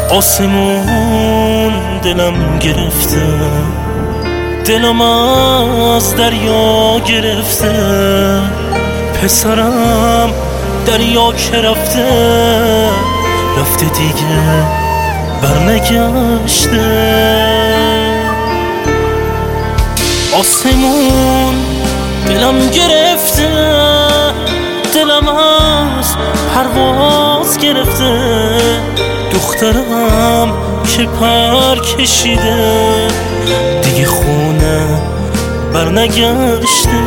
آسمون دلم گرفته، دلم از دریا گرفته. پسرم دریا که رفته، رفته دیگه برنگشته. آسمون دلم گرفته، دلم از پرواز گرفته. دخترم که پر کشیده، دیگه خونه برنگشته.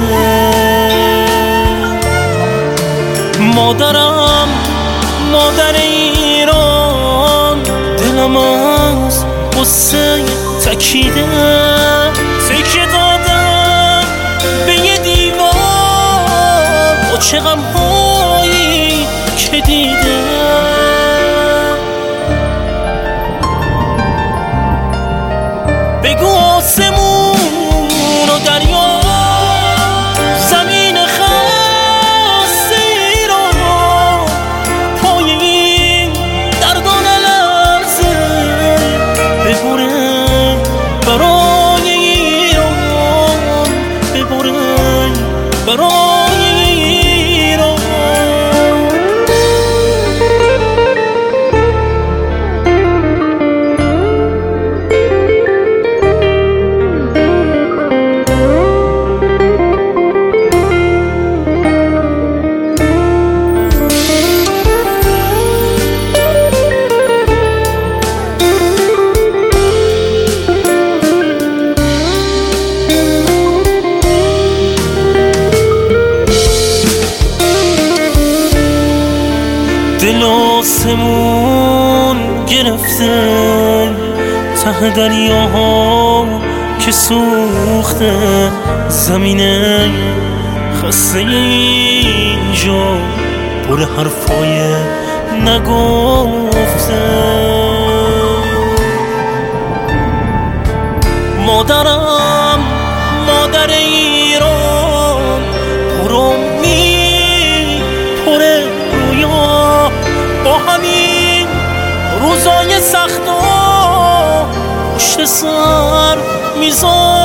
مادرم مادر ایران، دلم از غصه تکیده. تکیه دادم به یه دیوار با چه غم‌هایی که دیده. بگو آسمون و دریا، زمین خسته ایران، پای این دردان لرزه ببره برای ایران، ببره برای ایران. دل آسمون گرفته، ته دریاها که سوخته. زمینه خسته اینجا پر حرفای نگفته. مادرم مادر ایران، پر امید پر رویا، با همین روزای سخت و پشت سر میذاره